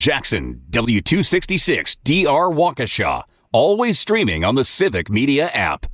Jackson, W266 DR Waukesha. Always streaming on the Civic Media app.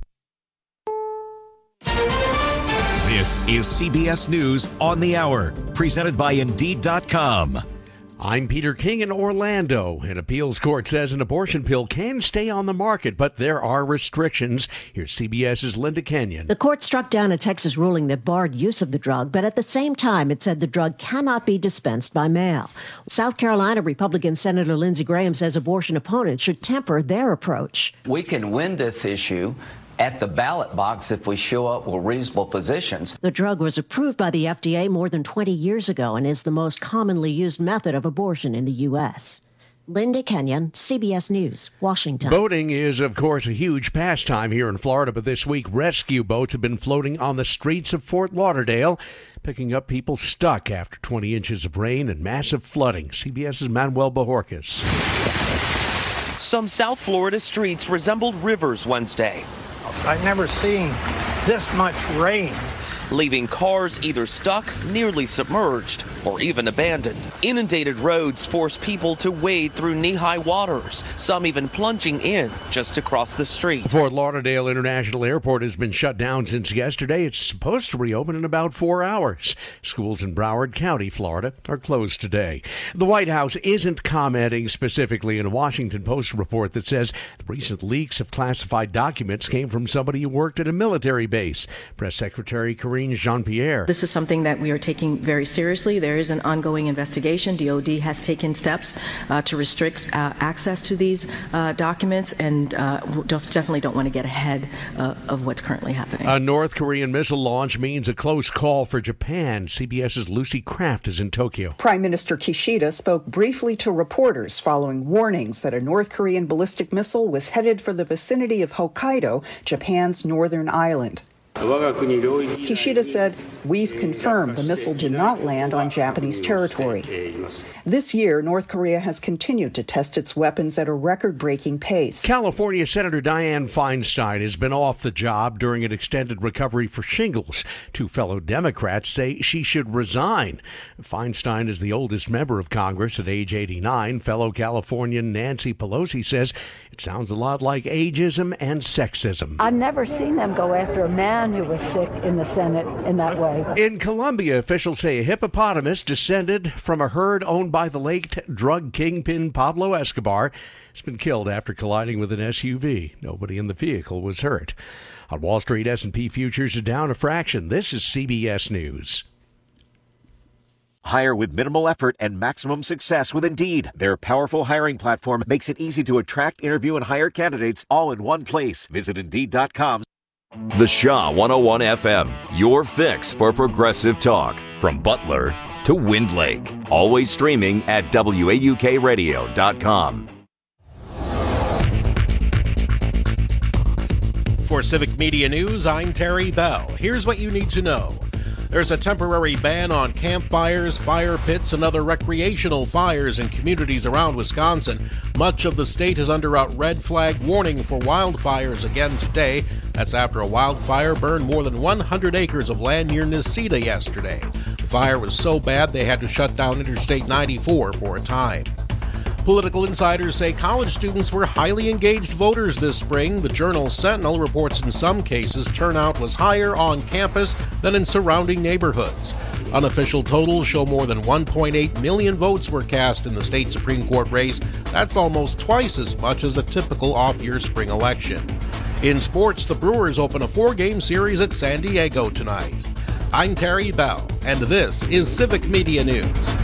This is CBS News on the Hour, presented by Indeed.com. I'm Peter King in Orlando. An appeals court says an abortion pill can stay on the market, but there are restrictions. Here's CBS's Linda Kenyon. The court struck down a Texas ruling that barred use of the drug, but at the same time, it said the drug cannot be dispensed by mail. South Carolina Republican Senator Lindsey Graham says abortion opponents should temper their approach. We can win this issue at the ballot box if we show up with reasonable positions. The drug was approved by the FDA more than 20 years ago and is the most commonly used method of abortion in the U.S. Linda Kenyon, CBS News, Washington. Boating is, of course, a huge pastime here in Florida, but this week rescue boats have been floating on the streets of Fort Lauderdale, picking up people stuck after 20 inches of rain and massive flooding. CBS's Manuel Bajorquez. Some South Florida streets resembled rivers Wednesday. I've never seen this much rain. Leaving cars either stuck, nearly submerged, or even abandoned. Inundated roads force people to wade through knee-high waters, some even plunging in just to cross the street. Fort Lauderdale International Airport has been shut down since yesterday. It's supposed to reopen in about 4 hours. Schools in Broward County, Florida, are closed today. The White House isn't commenting specifically in a Washington Post report that says the recent leaks of classified documents came from somebody who worked at a military base. Press Secretary Karine Jean-Pierre. This is something that we are taking very seriously. There is an ongoing investigation. DOD has taken steps to restrict access to these documents, and definitely don't want to get ahead of what's currently happening. A North Korean missile launch means a close call for Japan. CBS's Lucy Kraft is in Tokyo. Prime Minister Kishida spoke briefly to reporters following warnings that a North Korean ballistic missile was headed for the vicinity of Hokkaido, Japan's northern island. Kishida said, "We've confirmed the missile did not land on Japanese territory." This year, North Korea has continued to test its weapons at a record-breaking pace. California Senator Dianne Feinstein has been off the job during an extended recovery for shingles. Two fellow Democrats say she should resign. Feinstein is the oldest member of Congress at age 89. Fellow Californian Nancy Pelosi says it sounds a lot like ageism and sexism. I've never seen them go after a man who was sick in the Senate in that way. In Colombia, officials say a hippopotamus descended from a herd owned by the late drug kingpin Pablo Escobar has been killed after colliding with an SUV. Nobody in the vehicle was hurt. On Wall Street, S&P futures are down a fraction. This is CBS News. Hire with minimal effort and maximum success with Indeed. Their powerful hiring platform makes it easy to attract, interview, and hire candidates all in one place. Visit Indeed.com. The Shaw 101 FM, your fix for progressive talk. From Butler to Wind Lake. Always streaming at WAUKradio.com. For Civic Media News, I'm Terry Bell. Here's what you need to know. There's a temporary ban on campfires, fire pits, and other recreational fires in communities around Wisconsin. Much of the state is under a red flag warning for wildfires again today. That's after a wildfire burned more than 100 acres of land near Necedah yesterday. The fire was so bad they had to shut down Interstate 94 for a time. Political insiders say college students were highly engaged voters this spring. The Journal Sentinel reports in some cases turnout was higher on campus than in surrounding neighborhoods. Unofficial totals show more than 1.8 million votes were cast in the state Supreme Court race. That's almost twice as much as a typical off-year spring election. In sports, the Brewers open a 4-game series at San Diego tonight. I'm Terry Bell, and this is Civic Media News.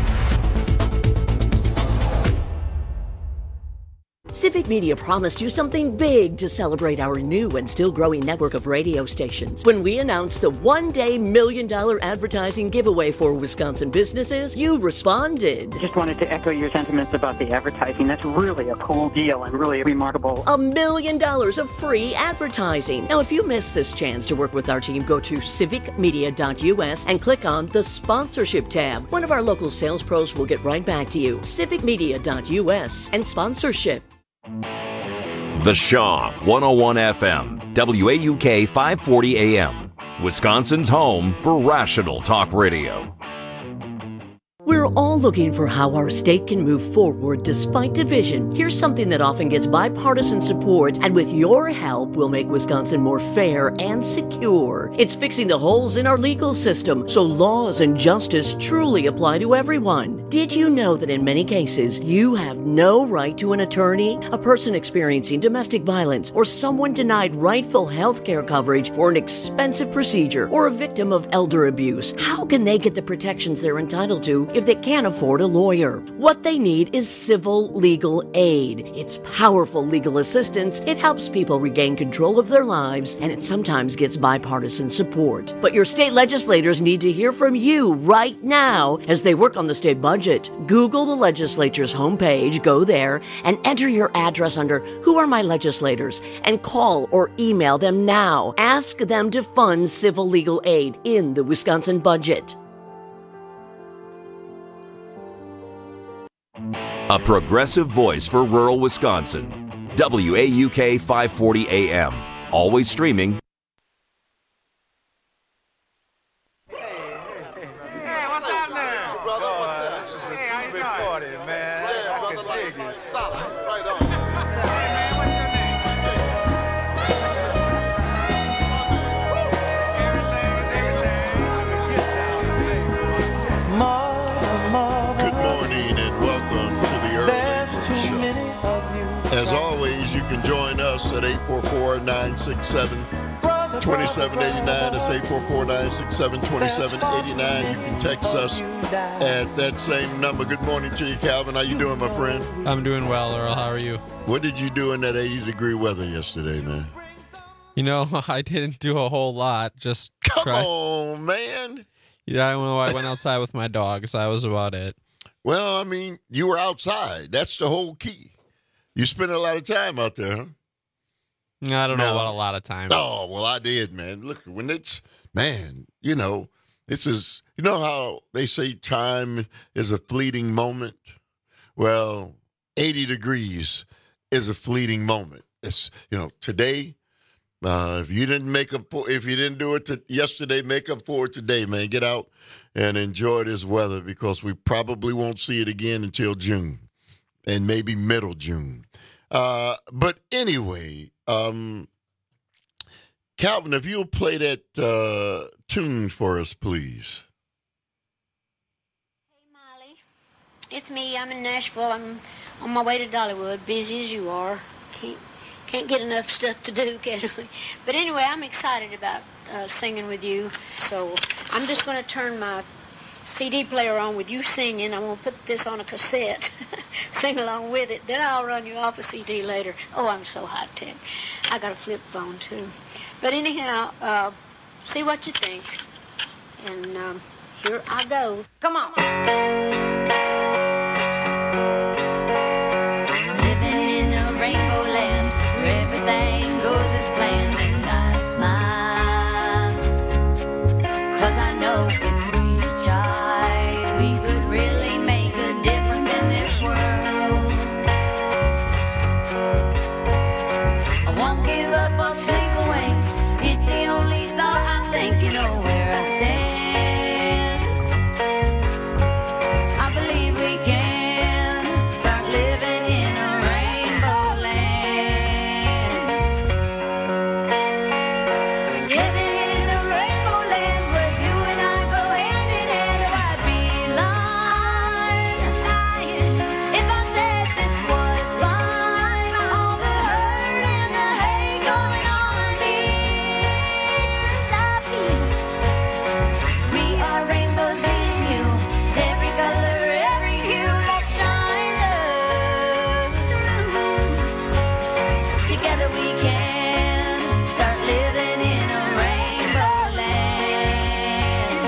Civic Media promised you something big to celebrate our new and still growing network of radio stations. When we announced the one-day $1 million advertising giveaway for Wisconsin businesses, you responded. Just wanted to echo your sentiments about the advertising. That's really a cool deal and really remarkable. $1 million of free advertising. Now, if you missed this chance to work with our team, go to civicmedia.us and click on the sponsorship tab. One of our local sales pros will get right back to you. civicmedia.us and sponsorship. The Shaw 101 FM, WAUK 540 AM, Wisconsin's home for rational talk radio. We're We're all looking for how our state can move forward despite division. Here's something that often gets bipartisan support, and with your help, we'll make Wisconsin more fair and secure. It's fixing the holes in our legal system so laws and justice truly apply to everyone. Did you know that in many cases, you have no right to an attorney? A person experiencing domestic violence or someone denied rightful health care coverage for an expensive procedure or a victim of elder abuse. How can they get the protections they're entitled to if they can't afford a lawyer? What they need is civil legal aid. It's powerful legal assistance. It helps people regain control of their lives, and it sometimes gets bipartisan support. But your state legislators need to hear from you right now as they work on the state budget. Google the legislature's homepage, go there, and enter your address under Who Are My Legislators, and call or email them now. Ask them to fund civil legal aid in the Wisconsin budget. A progressive voice for rural Wisconsin. WAUK 540 AM. Always streaming. Hey, what's up now? Brother, what's up? This is a big party, man. Yeah, brother, like it's solid. Right on. Hey, man, what's your name? Good morning and welcome to the Early Show. As always, you can join us at 844-967-2789. That's 844-967-2789. You can text us at that same number. Good morning to you, Calvin. How you doing, my friend? I'm doing well, Earl. How are you? What did you do in that 80-degree weather yesterday, man? You know, I didn't do a whole lot. Just Come on, man. Yeah, I went outside with my dogs. That was about it. Well, I mean, you were outside. That's the whole key. You spent a lot of time out there, huh? I don't know about a lot of time. Oh, well, I did, man. Look, when it's, man, you know, this is, you know how they say time is a fleeting moment? Well, 80 degrees is a fleeting moment. It's, you know, today, if you didn't do it yesterday, make up for it today, man. Get out and enjoy this weather because we probably won't see it again until June and maybe middle June. But anyway, Calvin, if you'll play that tune for us, please. Hey, Molly. It's me. I'm in Nashville. I'm on my way to Dollywood, busy as you are. Can't get enough stuff to do, can we? But anyway, I'm excited about singing with you. So I'm just going to turn my CD player on with you singing. I'm going to put this on a cassette, sing along with it. Then I'll run you off a CD later. Oh, I'm so high-tech. I got a flip phone, too. But anyhow, see what you think. And here I go. Come on. Living in a rainbow land where everything goes as planned, and I smile 'cause I know if we tried, we could really make a difference in this world. I won't give up or sleep away. It's the only thought I think, you know where I stand. I believe we can start living in a rainbow land. Living in a rainbow land where you and I go hand in hand. If I'd be lying if I said this was fine. All the hurt and the hate going on needs to stop here. We are rainbows, me and you. Every color, every hue that shines up. Together we can start living in a rainbow land.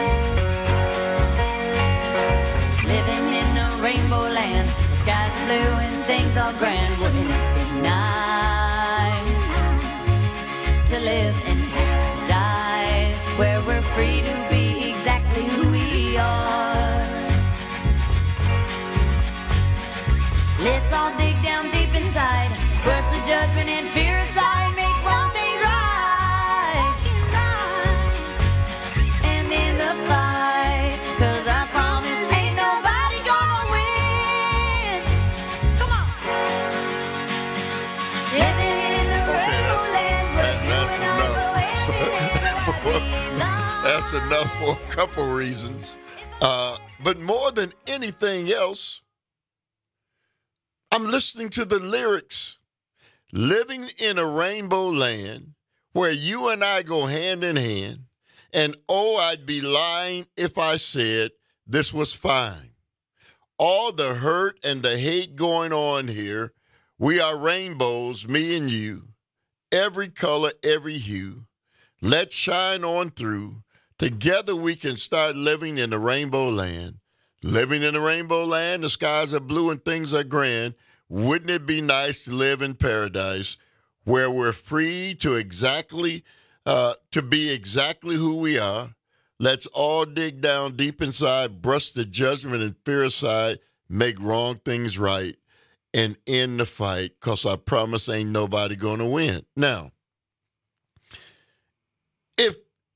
Living in a rainbow land. The sky's blue and things are grand. Wouldn't it be nice to live in paradise where we're free to be exactly who we are? Let's all dig down deep inside, brush the judgment and fear aside, make wrong things right. And in the fight, 'cause I promise ain't nobody that's enough for a couple reasons. But more than anything else, I'm listening to the lyrics. Living in a rainbow land where you and I go hand in hand, and oh, I'd be lying if I said this was fine. All the hurt and the hate going on here, we are rainbows, me and you, every color, every hue. Let's shine on through. Together we can start living in the rainbow land. Living in the rainbow land, the skies are blue and things are grand. Wouldn't it be nice to live in paradise where we're free to be exactly who we are? Let's all dig down deep inside, brush the judgment and fear aside, make wrong things right, and end the fight, because I promise ain't nobody going to win. Now, if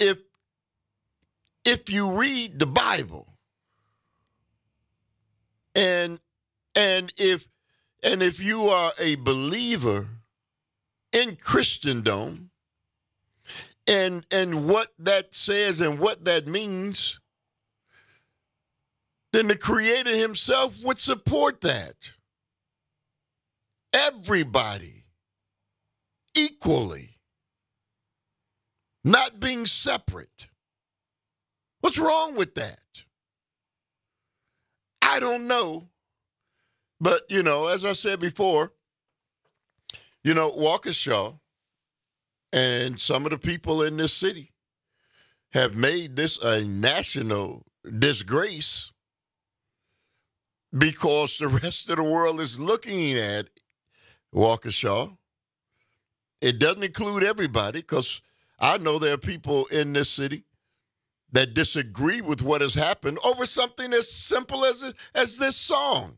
you read the Bible, and if you are a believer in Christendom, and what that says and what that means, then the Creator himself would support that. Everybody equally, not being separate. What's wrong with that? I don't know. But, as I said before, Waukesha and some of the people in this city have made this a national disgrace because the rest of the world is looking at Waukesha. It doesn't include everybody, because I know there are people in this city that disagree with what has happened over something as simple as this song.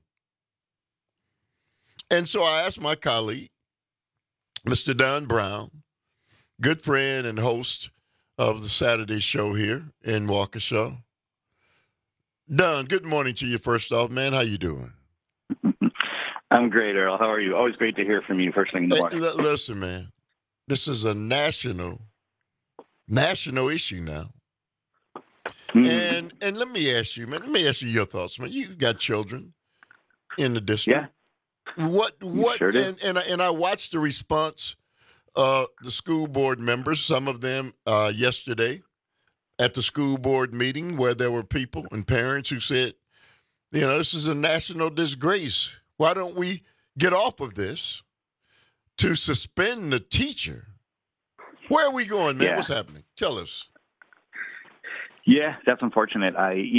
And so I asked my colleague, Mr. Don Brown, good friend and host of the Saturday show here in Waukesha. Don, good morning to you first off, man. How you doing? I'm great, Earl. How are you? Always great to hear from you first thing in the morning. Listen, man, this is a national issue now. And let me ask you, man. Let me ask you your thoughts, man. You've got children in the district. Yeah. What? Sure do. And I watched the response of the school board members. Some of them yesterday at the school board meeting, where there were people and parents who said, this is a national disgrace. Why don't we get off of this to suspend the teacher? Where are we going, man? Yeah. What's happening? Tell us. Yeah, that's unfortunate.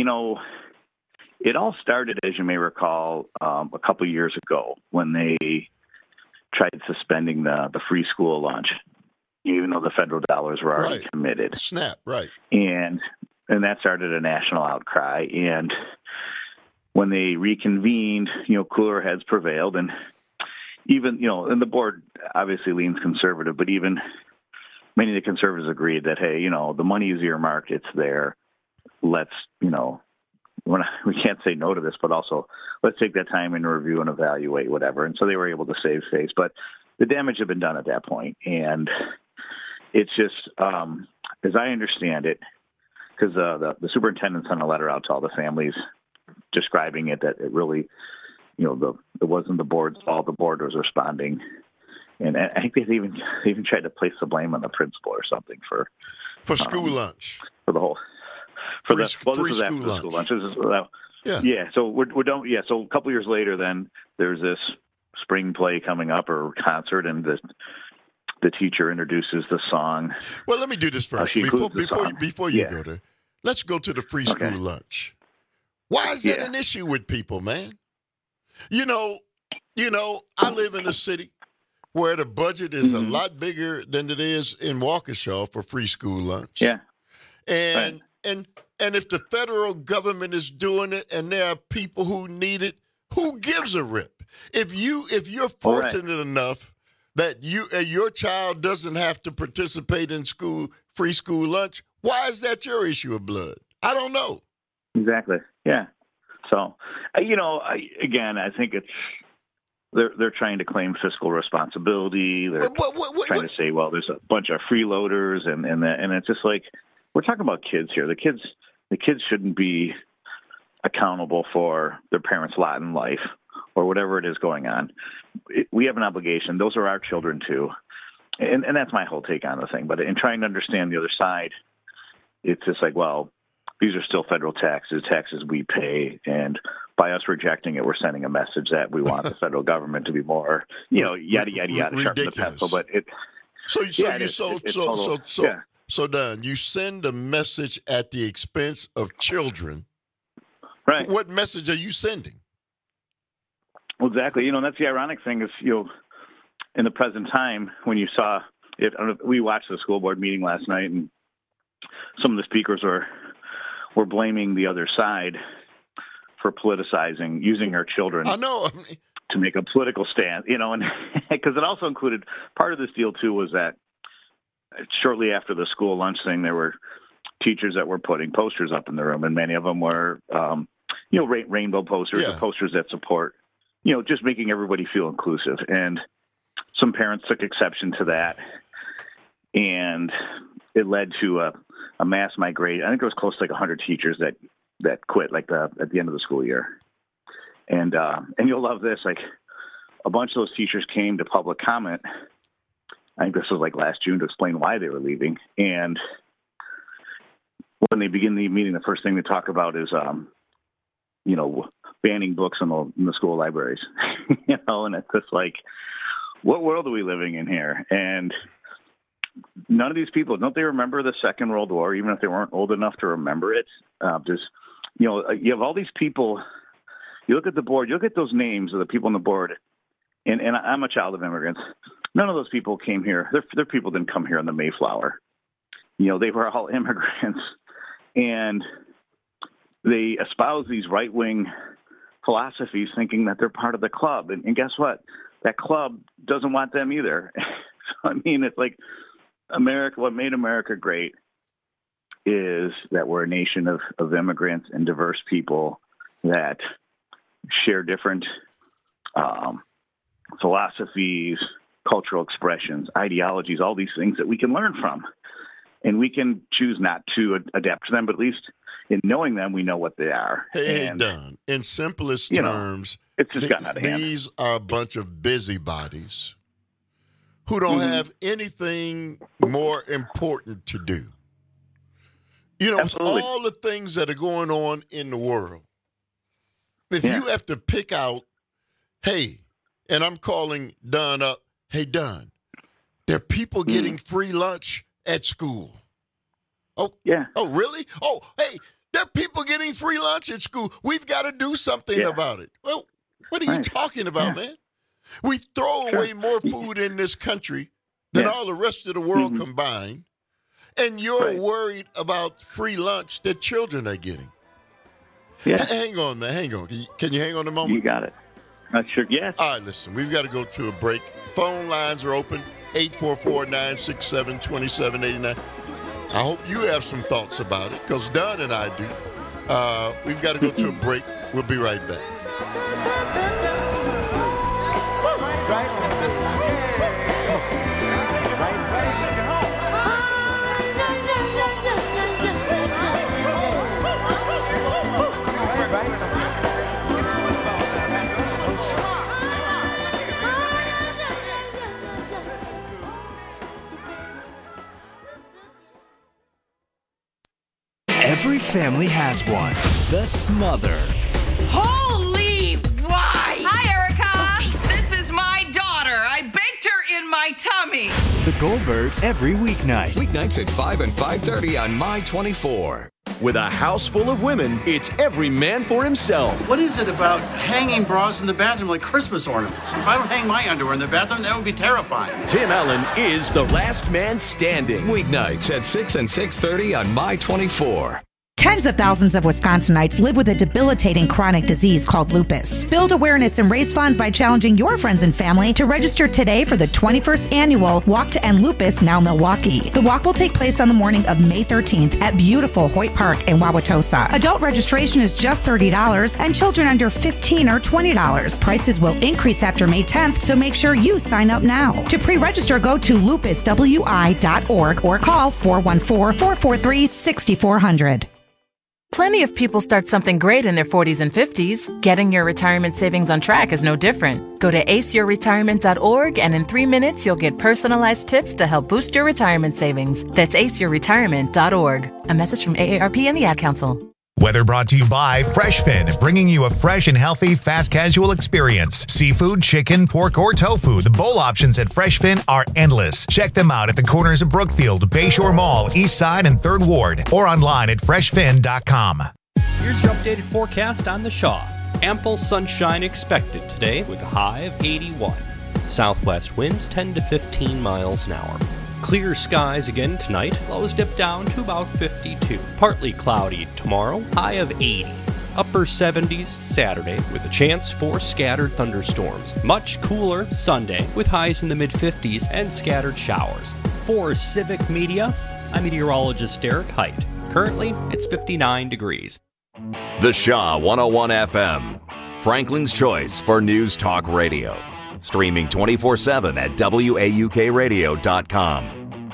It all started, as you may recall, a couple years ago when they tried suspending the free school lunch, even though the federal dollars were already committed. SNAP, right. And that started a national outcry. And when they reconvened, cooler heads prevailed. And even, and the board obviously leans conservative, but even many of the conservatives agreed that, hey, the money is earmarked, it's there. Let's, we can't say no to this, but also let's take that time and review and evaluate whatever. And so they were able to save face, but the damage had been done at that point. And it's just, as I understand it, because the superintendent sent a letter out to all the families describing it, that it really, it wasn't the board's fault. The board was responding. And I think they even tried to place the blame on the principal or something for school lunch, for the whole free school lunch. Yeah. So we're done. Yeah. So a couple years later, then there's this spring play coming up or concert, and the teacher introduces the song. Well, let me do this first before you go there. Let's go to the free school lunch. Why is that an issue with people, man? I live in a city where the budget is a lot bigger than it is in Waukesha for free school lunch. Yeah. And if the federal government is doing it and there are people who need it, who gives a rip? If you're fortunate enough that your child doesn't have to participate in free school lunch, why is that your issue of blood? I don't know. Exactly. Yeah. So, I think it's they're trying to claim fiscal responsibility. They're trying to say, well, there's a bunch of freeloaders and it's just like, we're talking about kids here. The kids shouldn't be accountable for their parents' lot in life or whatever it is going on. We have an obligation. Those are our children too. And that's my whole take on the thing. But in trying to understand the other side, it's just like, well, these are still federal taxes we pay. And by us rejecting it, we're sending a message that we want the federal government to be more, yada, yada, yada, sharpen the pencil. But So, Don, you send a message at the expense of children. Right. What message are you sending? Well, exactly. And that's the ironic thing is, in the present time, when you saw it, we watched the school board meeting last night, and some of the speakers were blaming the other side for politicizing, using our children to make a political stand, and because it also included part of this deal too was that shortly after the school lunch thing, there were teachers that were putting posters up in the room, and many of them were, rainbow posters, or posters that support, just making everybody feel inclusive. And some parents took exception to that, and it led to a mass migration. I think it was close to 100 teachers that quit at the end of the school year. And you'll love this, a bunch of those teachers came to public comment. I think this was last June, to explain why they were leaving. And when they begin the meeting, the first thing they talk about is, banning books in the school libraries, and it's just what world are we living in here? And none of these people, don't they remember the Second World War, even if they weren't old enough to remember it? You have all these people, you look at the board, you look at those names of the people on the board, and I'm a child of immigrants. None of those people came here. Their people didn't come here on the Mayflower. They were all immigrants, and they espouse these right-wing philosophies thinking that they're part of the club. And guess what? That club doesn't want them either. So, it's America, what made America great is that we're a nation of immigrants and diverse people that share different philosophies, cultural expressions, ideologies, all these things that we can learn from. And we can choose not to adapt to them, but at least in knowing them, we know what they are. Hey, Don, in simplest terms, it's just gotten out of hand. These are a bunch of busybodies who don't have anything more important to do. Absolutely. All the things that are going on in the world, if you have to pick out, hey, and I'm calling Don up, hey, Don, there are people getting free lunch at school. Oh, yeah. Oh, really? Oh, hey, there are people getting free lunch at school. We've got to do something about it. Well, what are you talking about, man? We throw away more food in this country than all the rest of the world combined, and you're worried about free lunch that children are getting. Yeah. Hang on, man. Hang on. Can you hang on a moment? You got it. Sure, yes. All right, listen. We've got to go to a break. Phone lines are open, 844-967-2789. I hope you have some thoughts about it, because Don and I do. We've got to go to a break. We'll be right back. Every family has one. The Smother. Holy why! Hi, Erica! This is my daughter. I baked her in my tummy. The Goldbergs every weeknight. Weeknights at 5 and 5:30 on My 24. With a house full of women, it's every man for himself. What is it about hanging bras in the bathroom like Christmas ornaments? If I don't hang my underwear in the bathroom, that would be terrifying. Tim Allen is the last man standing. Weeknights at 6 and 6:30 on My 24. Tens of thousands of Wisconsinites live with a debilitating chronic disease called lupus. Build awareness and raise funds by challenging your friends and family to register today for the 21st annual Walk to End Lupus Now Milwaukee. The walk will take place on the morning of May 13th at beautiful Hoyt Park in Wauwatosa. Adult registration is just $30 and children under 15 are $20. Prices will increase after May 10th, so make sure you sign up now. To pre-register, go to lupuswi.org or call 414-443-6400. Plenty of people start something great in their 40s and 50s. Getting your retirement savings on track is no different. Go to aceyourretirement.org and in 3 minutes you'll get personalized tips to help boost your retirement savings. That's aceyourretirement.org. A message from AARP and the Ad Council. Weather brought to you by FreshFin, bringing you a fresh and healthy fast casual experience. Seafood, chicken, pork, or tofu, the bowl options at FreshFin are endless. Check them out at the corners of Brookfield, Bayshore Mall, East Side, and 3rd Ward, or online at freshfin.com. Here's your updated forecast on the Shaw. Ample sunshine expected today with a high of 81. Southwest winds 10 to 15 miles an hour. Clear skies again tonight, lows dip down to about 52. Partly cloudy tomorrow, high of 80. Upper 70s Saturday with a chance for scattered thunderstorms. Much cooler Sunday with highs in the mid-50s and scattered showers. For Civic Media, I'm meteorologist Derek Height. Currently, it's 59 degrees. The Shaw 101 FM, Franklin's choice for News Talk Radio. Streaming 24/7 at WAUKradio.com.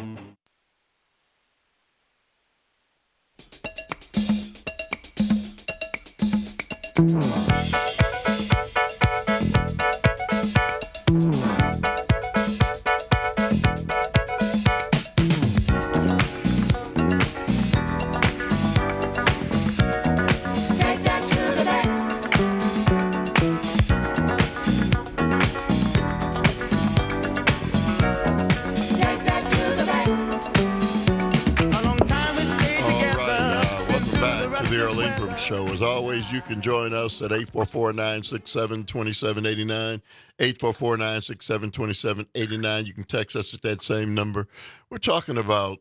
Show. As always, you can join us at 844-967-2789, 844-967-2789. You can text us at that same number. We're talking about,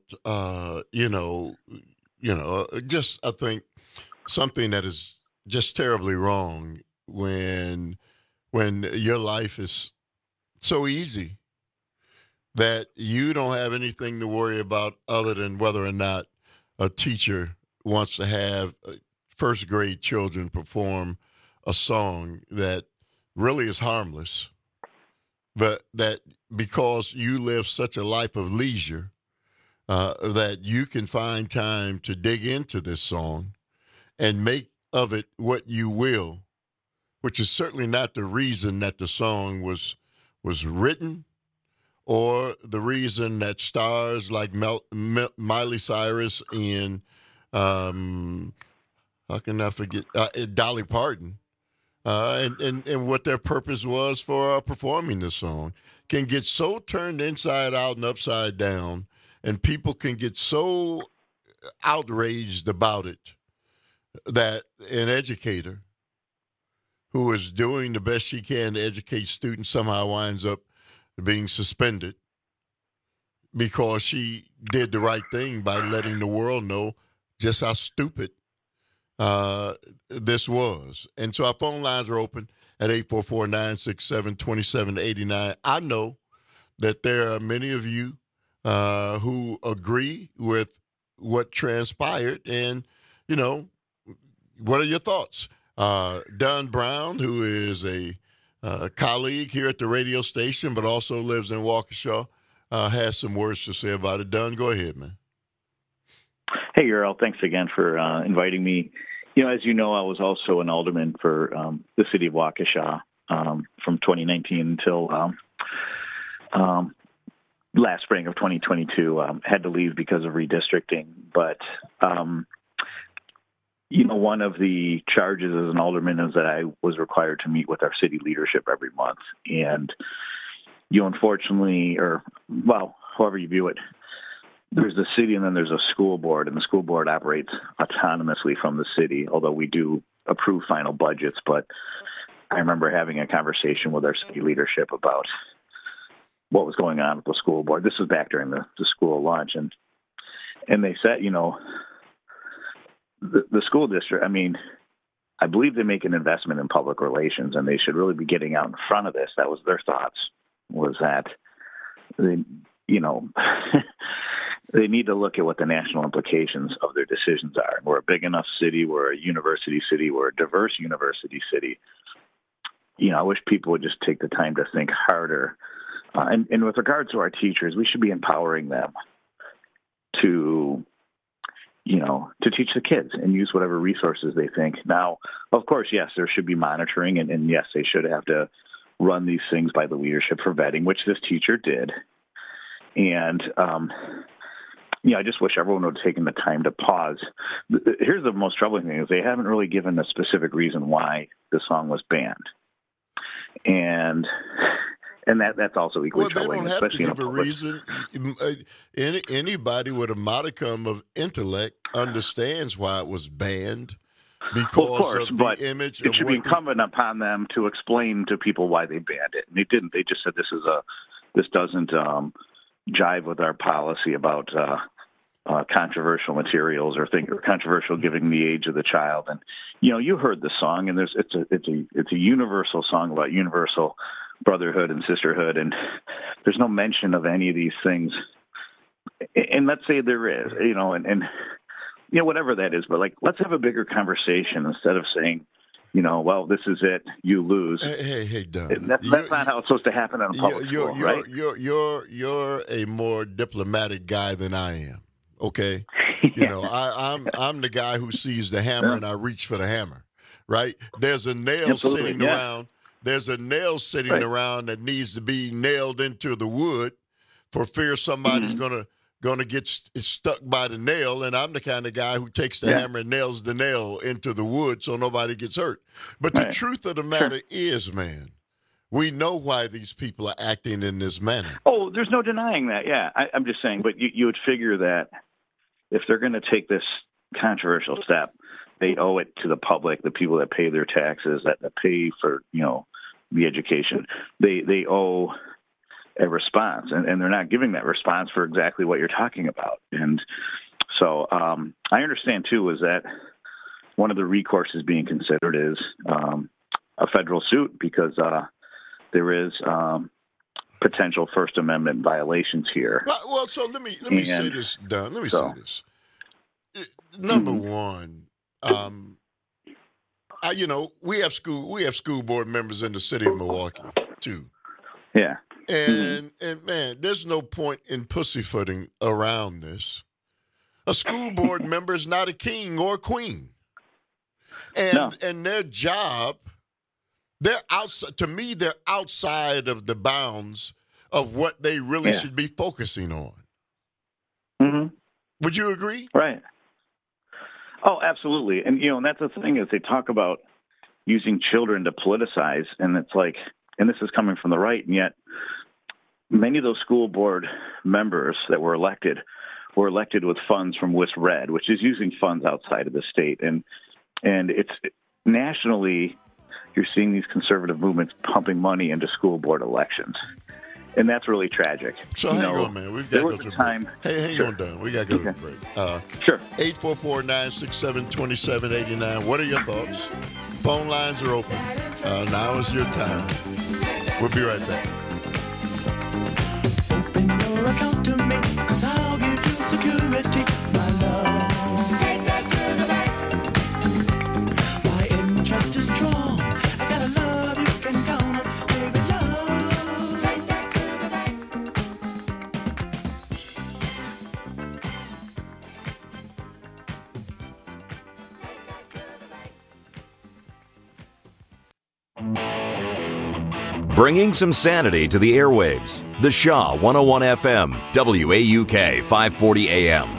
just, I think, something that is just terribly wrong when your life is so easy that you don't have anything to worry about other than whether or not a teacher wants to have first grade children perform a song that really is harmless, but that because you live such a life of leisure, that you can find time to dig into this song and make of it what you will, which is certainly not the reason that the song was written or the reason that stars like Miley Cyrus and how can I forget Dolly Parton, and what their purpose was for performing this song, can get so turned inside out and upside down, and people can get so outraged about it that an educator who is doing the best she can to educate students somehow winds up being suspended because she did the right thing by letting the world know just how stupid this was. And so our phone lines are open at 844-967-2789. I know that there are many of you who agree with what transpired, and, what are your thoughts? Don Brown, who is a colleague here at the radio station but also lives in Waukesha, has some words to say about it. Don, go ahead, man. Hey, Earl, thanks again for inviting me. As you know, I was also an alderman for the city of Waukesha from 2019 until last spring of 2022. Had to leave because of redistricting. But, one of the charges as an alderman is that I was required to meet with our city leadership every month. And, unfortunately, however you view it, there's the city and then there's a school board, and the school board operates autonomously from the city, although we do approve final budgets. But I remember having a conversation with our city leadership about what was going on with the school board. This was back during the school lunch. And they said, the school district, I mean, I believe they make an investment in public relations, and they should really be getting out in front of this. That was their thoughts, was that they, they need to look at what the national implications of their decisions are. We're a big enough city. We're a university city. We're a diverse university city. I wish people would just take the time to think harder. And with regard to our teachers, we should be empowering them to teach the kids and use whatever resources they think. Now, of course, yes, there should be monitoring, and yes, they should have to run these things by the leadership for vetting, which this teacher did. And, I just wish everyone would have taken the time to pause. Here's the most troubling thing is they haven't really given a specific reason why the song was banned. And that's also equally troubling. They don't have to give a reason. Anybody with a modicum of intellect understands why it was banned because of the image. It should be incumbent upon them to explain to people why they banned it. And they didn't. They just said this doesn't jive with our policy about controversial materials or controversial given the age of the child. And you heard the song, and it's a universal song about universal brotherhood and sisterhood, and there's no mention of any of these things. And let's say there is, and whatever that is, but let's have a bigger conversation instead of saying, well, this is it, you lose. Hey, Don. That's not how it's supposed to happen in a public school, right? You're a more diplomatic guy than I am. Okay, I'm the guy who sees the hammer and I reach for the hammer. Right? There's a nail sitting around. There's a nail sitting around that needs to be nailed into the wood for fear somebody's gonna get stuck by the nail. And I'm the kind of guy who takes the hammer and nails the nail into the wood so nobody gets hurt. But the truth of the matter is, man, we know why these people are acting in this manner. Oh, there's no denying that. Yeah, I'm just saying. But you would figure that if they're going to take this controversial step, they owe it to the public, the people that pay their taxes, that pay for the education. They owe a response, and they're not giving that response for exactly what you're talking about. And so I understand too is that one of the recourses being considered is a federal suit because there is potential First Amendment violations here. Well, so let me say this, Don. Let me say this. Number one, we have school board members in the city of Milwaukee too. Yeah. And man, there's no point in pussyfooting around this. A school board member is not a king or a queen. And their job, they're outside. To me, they're outside of the bounds of what they really should be focusing on. Mm-hmm. Would you agree? Right. Oh, absolutely. And and that's the thing is they talk about using children to politicize, and it's like, and this is coming from the right, and yet many of those school board members that were elected with funds from WIS-RED, which is using funds outside of the state, and it's nationally. You're seeing these conservative movements pumping money into school board elections. And that's really tragic. So hang on, man. We've got to go to time. Hey, hang on, Don. We got to go to the break. Sure. 844-967-2989. What are your thoughts? Phone lines are open. Now is your time. We'll be right back. Open your account to me, 'cause I'll give you security, my love. Take that to the bank. My interest is strong. I got a love you can count on, baby love. Take that to the bank. Bringing some sanity to the airwaves. The Shaw 101 FM, WAUK 540 AM.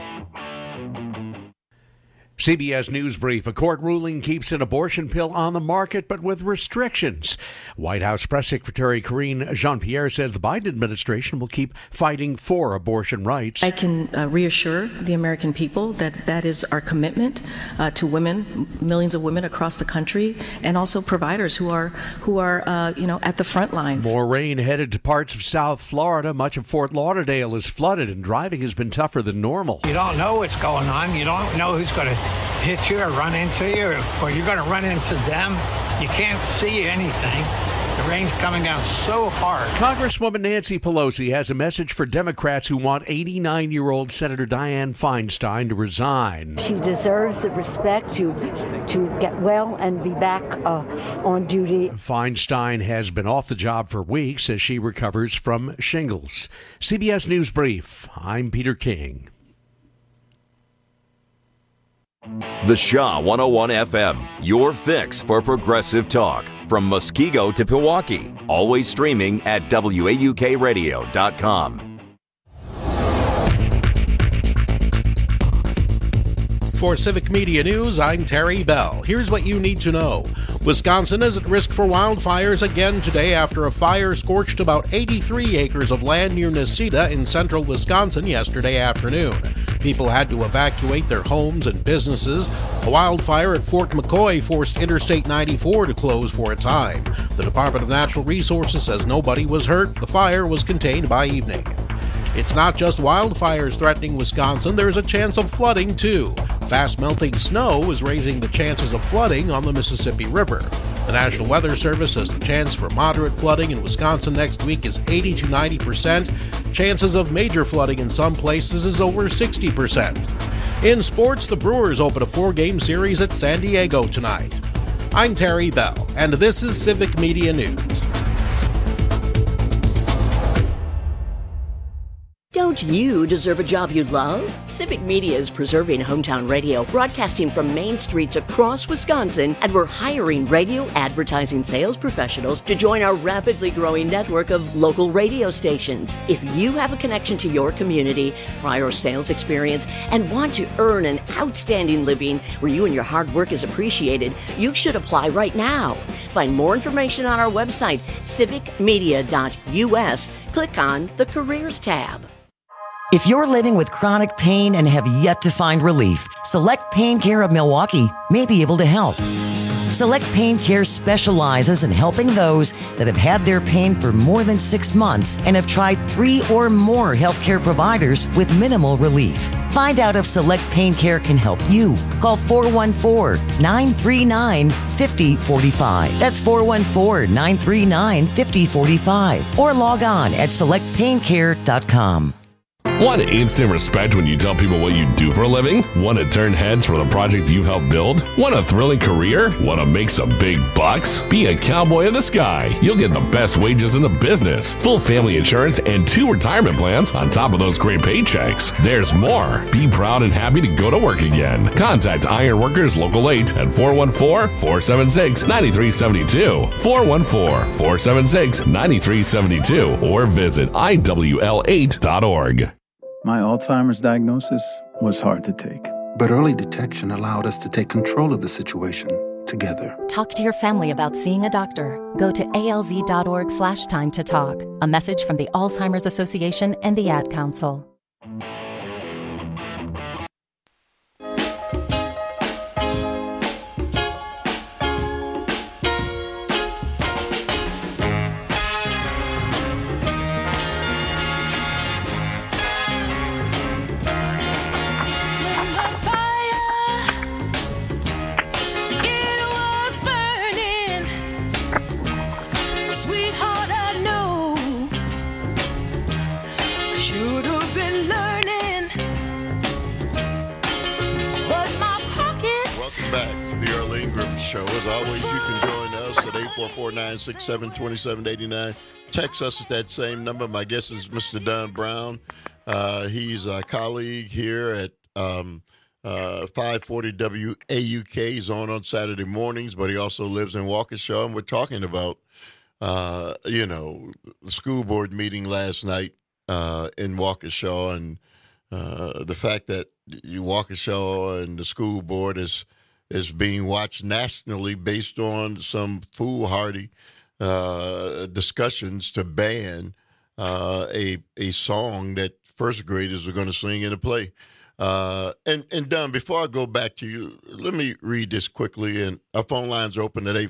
CBS News Brief. A court ruling keeps an abortion pill on the market, but with restrictions. White House Press Secretary Karine Jean-Pierre says the Biden administration will keep fighting for abortion rights. I can reassure the American people that that is our commitment to women, millions of women across the country, and also providers who are at the front lines. More rain headed to parts of South Florida. Much of Fort Lauderdale is flooded, and driving has been tougher than normal. You don't know what's going on. You don't know who's going to hit you or run into you, or you're going to run into them. You can't see anything. The rain's coming down so hard. Congresswoman Nancy Pelosi has a message for Democrats who want 89-year-old Senator Dianne Feinstein to resign. She deserves the respect to get well and be back on duty. Feinstein has been off the job for weeks as she recovers from shingles. CBS News Brief. I'm Peter King. The Shaw 101 FM, your fix for progressive talk. From Muskego to Pewaukee. Always streaming at WAUKradio.com. For Civic Media News, I'm Terry Bell. Here's what you need to know. Wisconsin is at risk for wildfires again today after a fire scorched about 83 acres of land near Necedah in central Wisconsin yesterday afternoon. People had to evacuate their homes and businesses. A wildfire at Fort McCoy forced Interstate 94 to close for a time. The Department of Natural Resources says nobody was hurt. The fire was contained by evening. It's not just wildfires threatening Wisconsin, there's a chance of flooding too. Fast melting snow is raising the chances of flooding on the Mississippi River. The National Weather Service says the chance for moderate flooding in Wisconsin next week is 80 to 90%. Chances of major flooding in some places is over 60%. In sports, the Brewers open a 4-game series at San Diego tonight. I'm Terry Bell, and this is Civic Media News. Don't you deserve a job you love? Civic Media is preserving hometown radio, broadcasting from main streets across Wisconsin, and we're hiring radio advertising sales professionals to join our rapidly growing network of local radio stations. If you have a connection to your community, prior sales experience, and want to earn an outstanding living where you and your hard work is appreciated, you should apply right now. Find more information on our website, civicmedia.us. Click on the Careers tab. If you're living with chronic pain and have yet to find relief, Select Pain Care of Milwaukee may be able to help. Select Pain Care specializes in helping those that have had their pain for more than 6 months and have tried 3 or more healthcare providers with minimal relief. Find out if Select Pain Care can help you. Call 414-939-5045. That's 414-939-5045. Or log on at selectpaincare.com. Want instant respect when you tell people what you do for a living? Want to turn heads for the project you've helped build? Want a thrilling career? Want to make some big bucks? Be a cowboy of the sky. You'll get the best wages in the business, full family insurance, and 2 retirement plans on top of those great paychecks. There's more. Be proud and happy to go to work again. Contact Ironworkers Local 8 at 414-476-9372, 414-476-9372, or visit IWL8.org. My Alzheimer's diagnosis was hard to take. But early detection allowed us to take control of the situation together. Talk to your family about seeing a doctor. Go to alz.org/time to talk. A message from the Alzheimer's Association and the Ad Council. As always, you can join us at 844-967-2789. Text us at that same number. My guest is Mr. Don Brown. He's a colleague here at 540 WAUK. He's on Saturday mornings, but he also lives in Waukesha. And we're talking about, the school board meeting last night in Waukesha, and the fact that Waukesha and the school board is being watched nationally based on some foolhardy discussions to ban a song that first graders are going to sing in a play. And Don, before I go back to you, let me read this quickly. And our phone lines are open at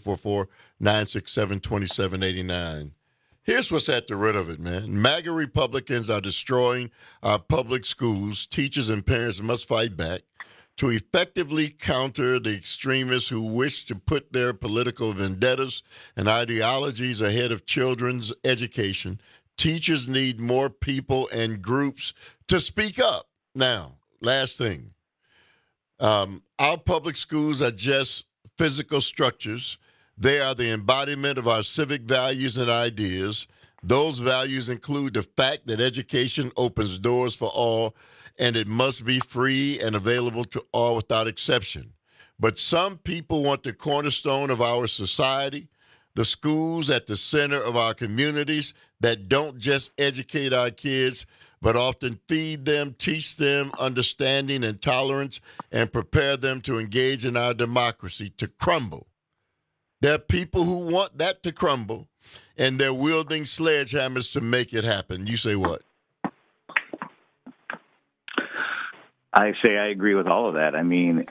844-967-2789. Here's what's at the root of it, man. MAGA Republicans are destroying our public schools. Teachers and parents must fight back. To effectively counter the extremists who wish to put their political vendettas and ideologies ahead of children's education, teachers need more people and groups to speak up. Now, last thing. Our public schools are just physical structures. They are the embodiment of our civic values and ideas. Those values include the fact that education opens doors for all, and it must be free and available to all without exception. But some people want the cornerstone of our society, the schools at the center of our communities that don't just educate our kids, but often feed them, teach them understanding and tolerance, and prepare them to engage in our democracy to crumble. There are people who want that to crumble, and they're wielding sledgehammers to make it happen. You say what? I say I agree with all of that. I mean,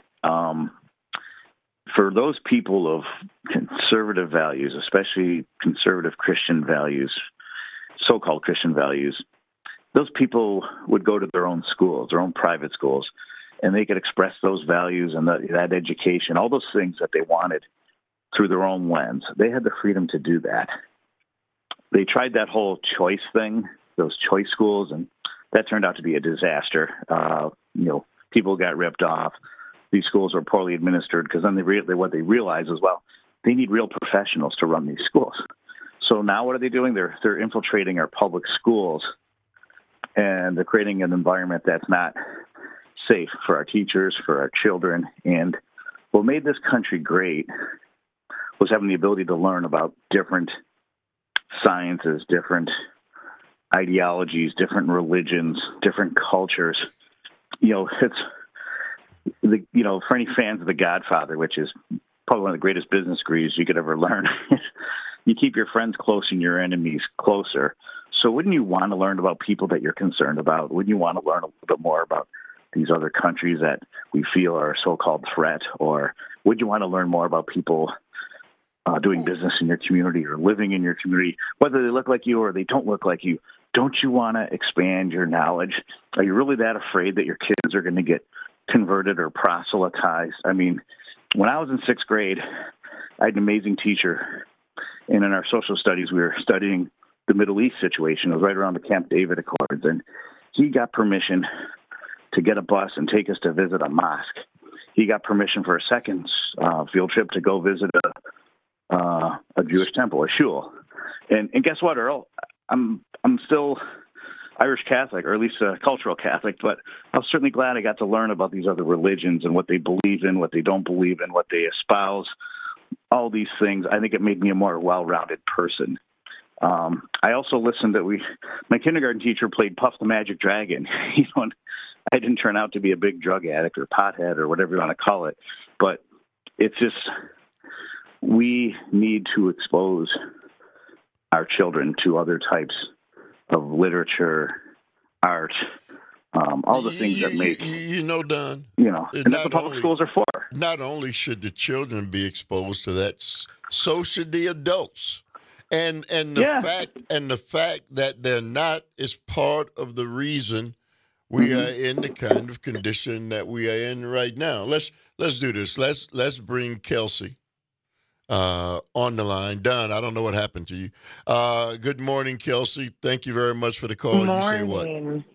for those people of conservative values, especially conservative Christian values, so-called Christian values, those people would go to their own schools, their own private schools, and they could express those values and that education, all those things that they wanted through their own lens. They had the freedom to do that. They tried that whole choice thing, those choice schools, and that turned out to be a disaster. People got ripped off. These schools were poorly administered because then what they realized is, well, they need real professionals to run these schools. So now what are they doing? They're infiltrating our public schools, and they're creating an environment that's not safe for our teachers, for our children. And what made this country great was having the ability to learn about different sciences, different ideologies, different religions, different cultures. It's for any fans of The Godfather, which is probably one of the greatest business degrees you could ever learn. You keep your friends close and your enemies closer. So wouldn't you want to learn about people that you're concerned about? Wouldn't you want to learn a little bit more about these other countries that we feel are a so-called threat? Or would you want to learn more about people doing business in your community or living in your community, whether they look like you or they don't look like you? Don't you want to expand your knowledge? Are you really that afraid that your kids are going to get converted or proselytized? I mean, when I was in sixth grade, I had an amazing teacher, and in our social studies, we were studying the Middle East situation. It was right around the Camp David Accords, and he got permission to get a bus and take us to visit a mosque. He got permission for a second field trip to go visit a Jewish temple, a shul. And guess what, Earl? I'm still Irish Catholic, or at least a cultural Catholic, but I was certainly glad I got to learn about these other religions and what they believe in, what they don't believe in, what they espouse, all these things. I think it made me a more well-rounded person. I also listened that my kindergarten teacher played Puff the Magic Dragon. I didn't turn out to be a big drug addict or pothead or whatever you want to call it, but it's just, we need to expose our children to other types of literature, art, all the things that make... Don. And that's what public schools are for. Not only should the children be exposed to that, so should the adults. And the fact that they're not is part of the reason we are in the kind of condition that we are in right now. Let's do this. Let's bring Kelsey on the line. Don, I don't know what happened to you. Good morning, Kelsey. Thank you very much for the call. Good morning. You say what?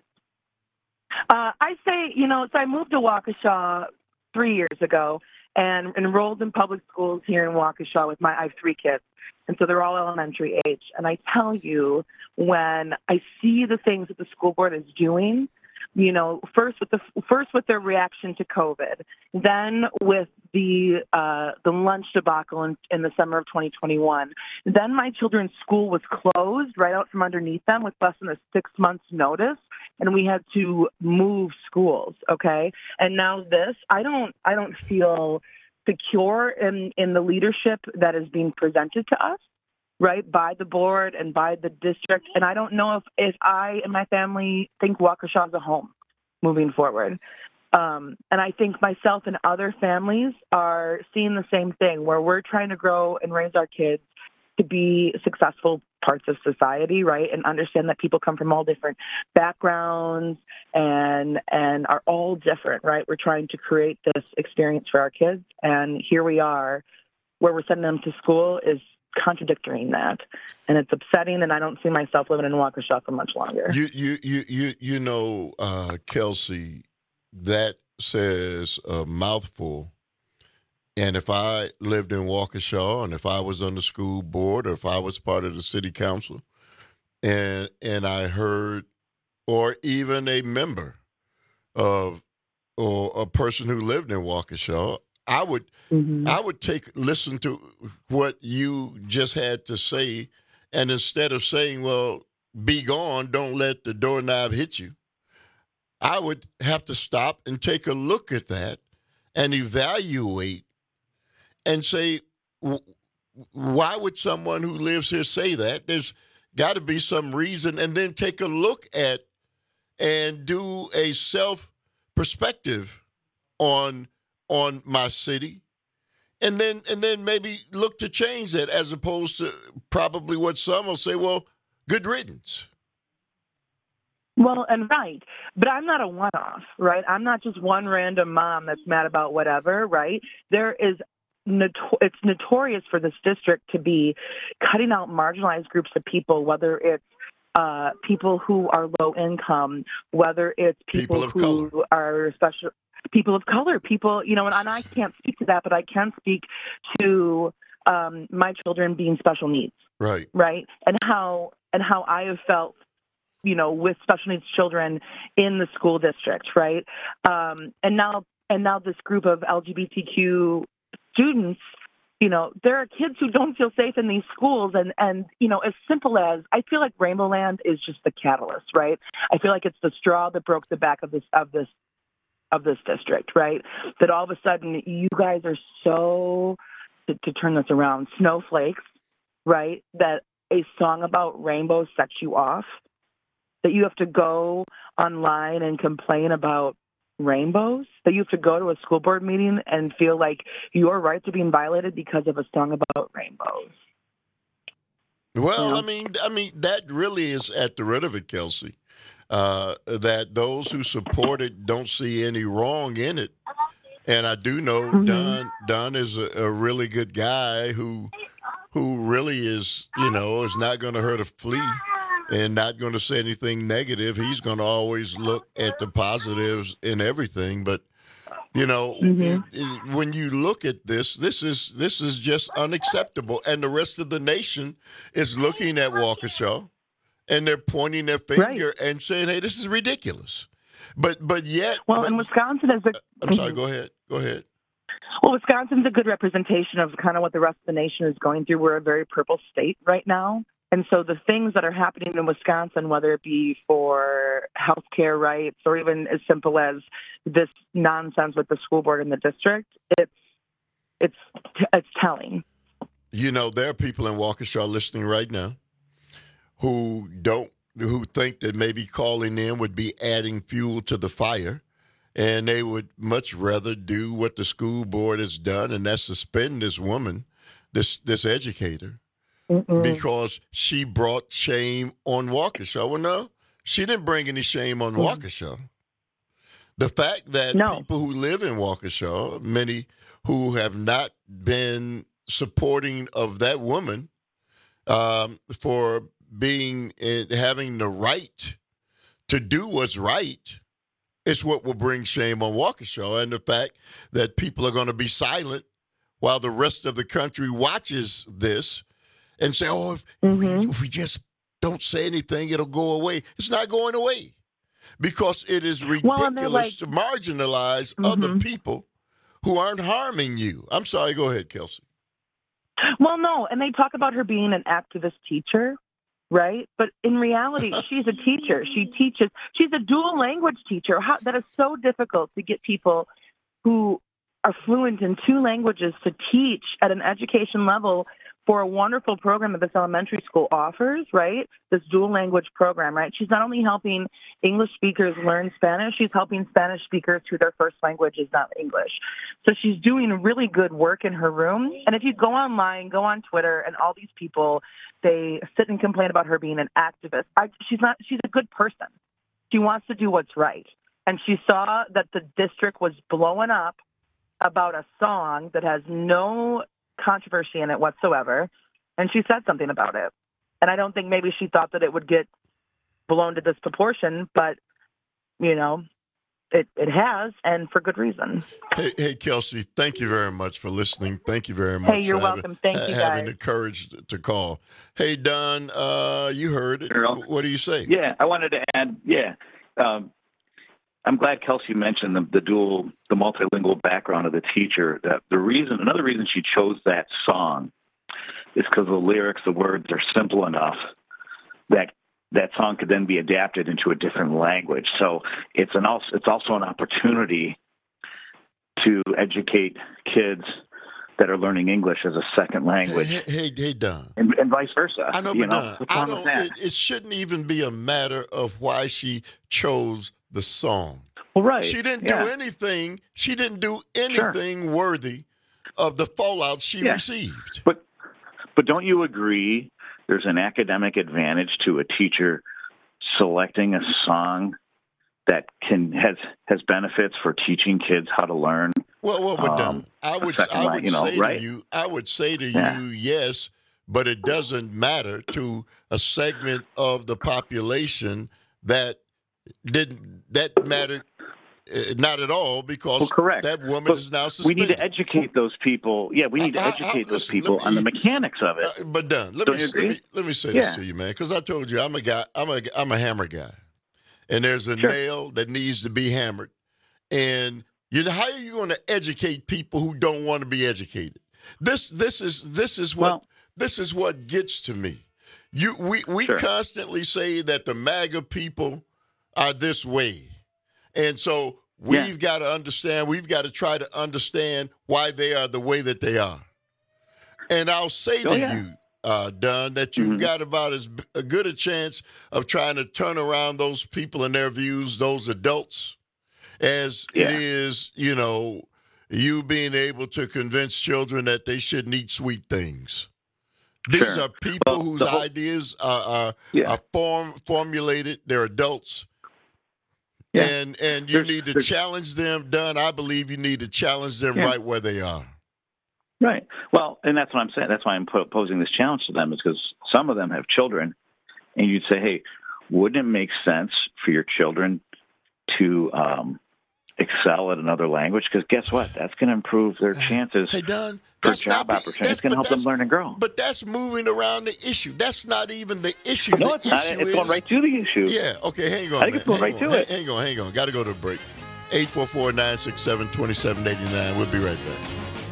I say, so I moved to Waukesha 3 years ago and enrolled in public schools here in Waukesha I have 3 kids. And so they're all elementary age. And I tell you, when I see the things that the school board is doing, first with their reaction to COVID, then with the lunch debacle in the summer of 2021, then my children's school was closed right out from underneath them with less than a 6 months notice, and we had to move schools. Okay, and now this, I don't feel secure in the leadership that is being presented to us, right, by the board and by the district. And I don't know if I and my family think Waukesha is a home moving forward. And I think myself and other families are seeing the same thing, where we're trying to grow and raise our kids to be successful parts of society, right? And understand that people come from all different backgrounds and are all different, right? We're trying to create this experience for our kids, and here we are, where we're sending them to school is contradicting that, and it's upsetting. And I don't see myself living in Waukesha for much longer. You know, Kelsey, that says a mouthful. And if I lived in Waukesha, and if I was on the school board, or if I was part of the city council, and I heard, or even a member of, or a person who lived in Waukesha, I would listen to what you just had to say, and instead of saying, well, be gone, don't let the doorknob hit you, I would have to stop and take a look at that and evaluate and say, why would someone who lives here say that? There's got to be some reason, and then take a look at and do a self-perspective on my city, and then maybe look to change that, as opposed to probably what some will say, well, good riddance. Well, and right, but I'm not a one-off, right? I'm not just one random mom that's mad about whatever, right? There is it's notorious for this district to be cutting out marginalized groups of people, whether it's people who are low income, whether it's people who are special, people of color, people, you know, and I can't speak to that, but I can speak to my children being special needs, right, and how I have felt, you know, with special needs children in the school district, right, and now this group of LGBTQ students, you know, there are kids who don't feel safe in these schools, and you know, as simple as, I feel like Rainbow Land is just the catalyst, right? I feel like it's the straw that broke the back of this district, right? That all of a sudden you guys are so, to turn this around, snowflakes, right? That a song about rainbows sets you off, that you have to go online and complain about rainbows, that you have to go to a school board meeting and feel like your rights are being violated because of a song about rainbows. Well, I mean, that really is at the root of it, Kelsey. That those who support it don't see any wrong in it, and I do know Don is a really good guy who really is, you know, is not going to hurt a flea and not going to say anything negative. He's going to always look at the positives in everything. But, you know, when you look at this is just unacceptable. And the rest of the nation is looking at Waukesha, and they're pointing their finger and saying, hey, this is ridiculous. But yet... Well, and Wisconsin is... I'm sorry, go ahead. Well, Wisconsin's a good representation of kind of what the rest of the nation is going through. We're a very purple state right now. And so the things that are happening in Wisconsin, whether it be for healthcare rights or even as simple as this nonsense with the school board and the district, it's telling. You know, there are people in Waukesha listening right now who think that maybe calling in would be adding fuel to the fire, and they would much rather do what the school board has done, and that's suspend this woman, this educator. Because she brought shame on Waukesha. Well, no, she didn't bring any shame on Waukesha. The fact that people who live in Waukesha, many who have not been supporting of that woman for having the right to do what's right, is what will bring shame on Waukesha. And the fact that people are going to be silent while the rest of the country watches this and say, oh, if we just don't say anything, it'll go away. It's not going away, because it is ridiculous to marginalize other people who aren't harming you. I'm sorry. Go ahead, Kelsey. Well, no, and they talk about her being an activist teacher, right? But in reality, she's a teacher. She's a dual language teacher. That is so difficult to get people who are fluent in 2 languages to teach at an education level for a wonderful program that this elementary school offers, right? This dual language program, right? She's not only helping English speakers learn Spanish, she's helping Spanish speakers who their first language is not English. So she's doing really good work in her room. And if you go online, go on Twitter, and all these people, they sit and complain about her being an activist. She's a good person. She wants to do what's right. And she saw that the district was blowing up about a song that has no controversy in it whatsoever, and she said something about it. And I don't think maybe she thought that it would get blown to this proportion, but, you know, it has, and for good reason. Hey, Kelsey, thank you very much for listening. Thank you very much. Hey, you're welcome. Thank you, guys. Having the courage to call. Hey, Don, you heard it. What do you say? Yeah, I wanted to add, I'm glad Kelsey mentioned the multilingual background of the teacher. That another reason she chose that song is because the lyrics, the words are simple enough that that song could then be adapted into a different language. So it's also an opportunity to educate kids that are learning English as a second language. Hey, Don. And vice versa. I know, but Don, it shouldn't even be a matter of why she chose the song. Well, right. She didn't do anything. She didn't do anything worthy of the fallout she received. But don't you agree there's an academic advantage to a teacher selecting a song that has benefits for teaching kids how to learn? Well, Don, I would say to you, yes, but it doesn't matter to a segment of the population that mattered not at all, because that woman is now suspended. We need to educate those people. Yeah, we need to educate those people on the mechanics of it. But Don, let me say this to you, man, because I told you I'm a hammer guy, and there's a nail that needs to be hammered. And how are you going to educate people who don't want to be educated? This is what gets to me. We constantly say that the MAGA people are this way. And so we've got to understand, we've got to try to understand why they are the way that they are. And I'll say to you, Don, that you've got about as good a chance of trying to turn around those people and their views, those adults, as it is, you being able to convince children that they shouldn't eat sweet things. These are people whose ideas are formulated. They're adults. Yeah. And you need to challenge them, Don. I believe you need to challenge them right where they are. Right. Well, and that's what I'm saying. That's why I'm posing this challenge to them, is because some of them have children, and you'd say, hey, wouldn't it make sense for your children to excel at another language? Because guess what? That's going to improve their chances for job opportunities. It's going to help them learn and grow. But that's moving around the issue. That's not even the issue. No, it's not. It's going right to the issue. Yeah. Okay, hang on. I think it's going right to it. Hang on. Got to go to a break. 844-967-2789. We'll be right back.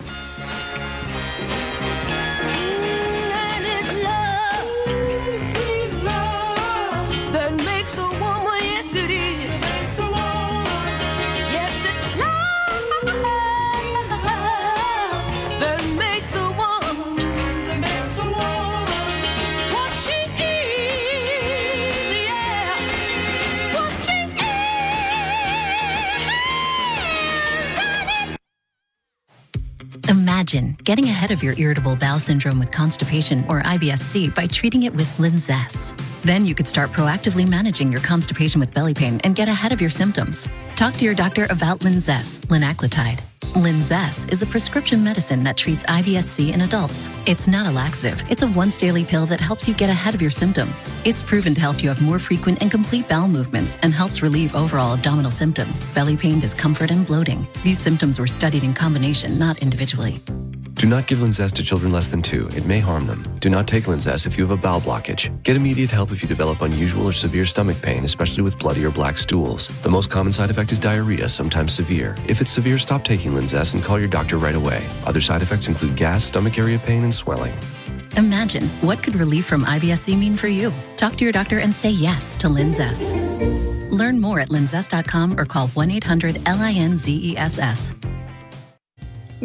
Imagine getting ahead of your irritable bowel syndrome with constipation or IBS-C by treating it with Linzess. Then you could start proactively managing your constipation with belly pain and get ahead of your symptoms. Talk to your doctor about Linzess, linaclotide. Linzess is a prescription medicine that treats IBS-C in adults. It's not a laxative. It's a once-daily pill that helps you get ahead of your symptoms. It's proven to help you have more frequent and complete bowel movements and helps relieve overall abdominal symptoms, belly pain, discomfort, and bloating. These symptoms were studied in combination, not individually. Do not give Linzess to children less than 2. It may harm them. Do not take Linzess if you have a bowel blockage. Get immediate help if you develop unusual or severe stomach pain, especially with bloody or black stools. The most common side effect is diarrhea, sometimes severe. If it's severe, stop taking Linzess and call your doctor right away. Other side effects include gas, stomach area pain, and swelling. Imagine, what could relief from IBS-C mean for you? Talk to your doctor and say yes to Linzess. Learn more at linzess.com or call 1-800-LINZESS.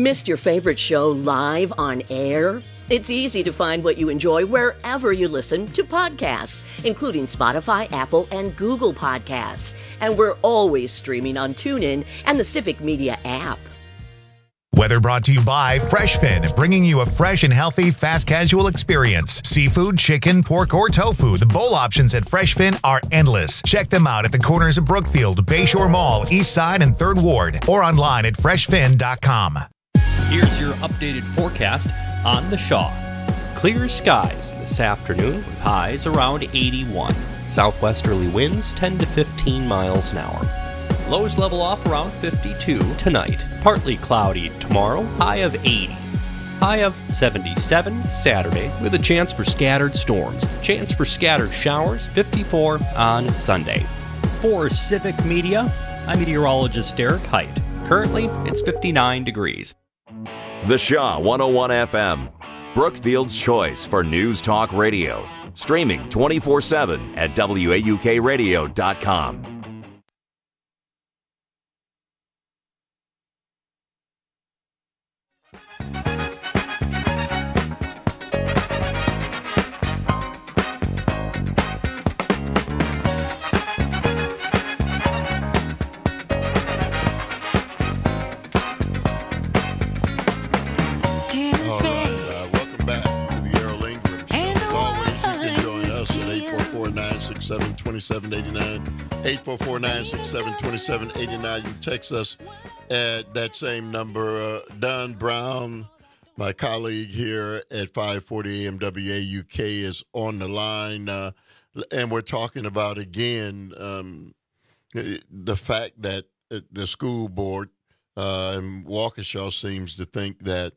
Missed your favorite show live on air? It's easy to find what you enjoy wherever you listen to podcasts, including Spotify, Apple, and Google Podcasts. And we're always streaming on TuneIn and the Civic Media app. Weather brought to you by FreshFin, bringing you a fresh and healthy fast casual experience. Seafood, chicken, pork, or tofu. The bowl options at FreshFin are endless. Check them out at the corners of Brookfield, Bayshore Mall, East Side, and 3rd Ward, or online at freshfin.com. Here's your updated forecast on the Shaw. Clear skies this afternoon with highs around 81. Southwesterly winds 10 to 15 miles an hour. Lows level off around 52 tonight. Partly cloudy tomorrow, high of 80. High of 77 Saturday with a chance for scattered storms. Chance for scattered showers, 54 on Sunday. For Civic Media, I'm meteorologist Derek Height. Currently, it's 59 degrees. The Shaw 101 FM, Brookfield's choice for news talk radio. Streaming 24/7 at WAUKradio.com. Welcome back to the Errol Ingram Show. As always, you can join us at 844-967-2789. 844-967-2789. You can text us at that same number. Don Brown, my colleague here at 540 AM WAUK, is on the line. And we're talking about, again, the fact that the school board in Waukesha seems to think that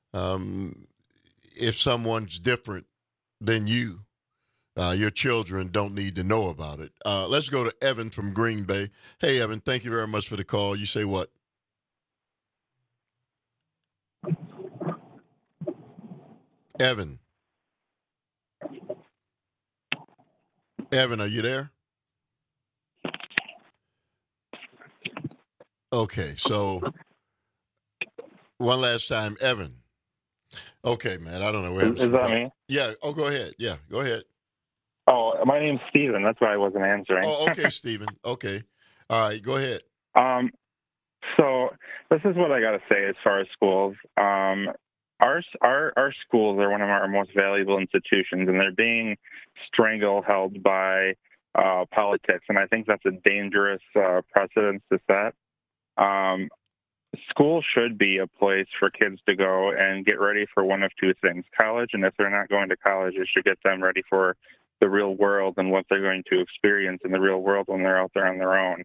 if someone's different than you, your children don't need to know about it. Let's go to Evan from Green Bay. Hey, Evan, thank you very much for the call. You say what? Evan. Evan, are you there? Okay, so one last time, Evan. Okay, man, I don't know. Is that me? Yeah. Oh, go ahead. Yeah, go ahead. Oh, my name's Steven. That's why I wasn't answering. Oh, okay, Steven. Okay. All right, go ahead. So this is what I got to say as far as schools. Our schools are one of our most valuable institutions, and they're being stranglehold by politics, and I think that's a dangerous precedent to set. School should be a place for kids to go and get ready for one of two things: college, and if they're not going to college, it should get them ready for the real world and what they're going to experience in the real world when they're out there on their own.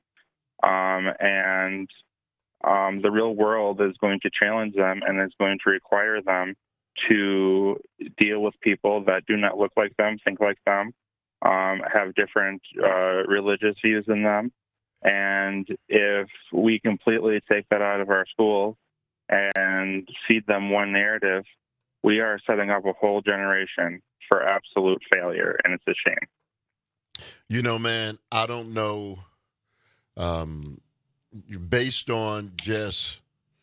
The real world is going to challenge them and is going to require them to deal with people that do not look like them, think like them, have different religious views than them. And if we completely take that out of our schools and feed them one narrative, we are setting up a whole generation for absolute failure, and it's a shame. You know, man, I don't know, based on just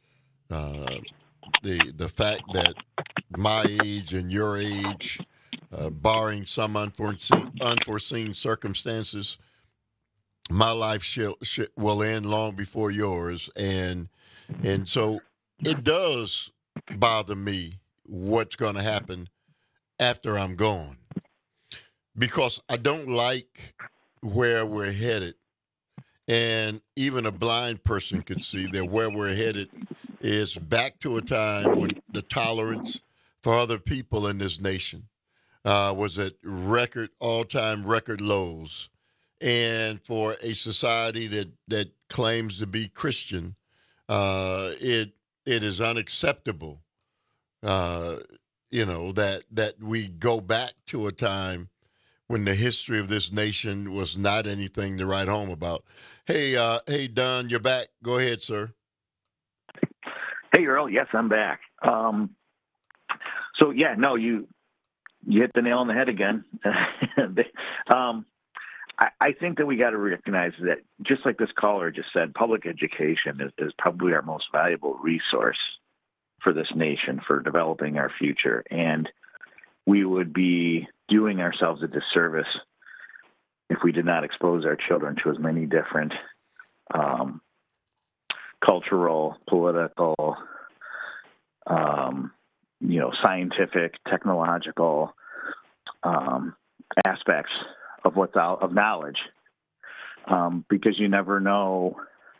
the fact that my age and your age, barring some unforeseen circumstances, my life will end long before yours, and so it does bother me what's going to happen after I'm gone, because I don't like where we're headed, and even a blind person could see that where we're headed is back to a time when the tolerance for other people in this nation was at all-time record lows. And for a society that claims to be Christian, it is unacceptable, that we go back to a time when the history of this nation was not anything to write home about. Hey, Don, you're back. Go ahead, sir. Hey, Earl. Yes, I'm back. You hit the nail on the head again. I think that we got to recognize that, just like this caller just said, public education is probably our most valuable resource for this nation, for developing our future. And we would be doing ourselves a disservice if we did not expose our children to as many different cultural, political, scientific, technological aspects of what's out of knowledge, because you never know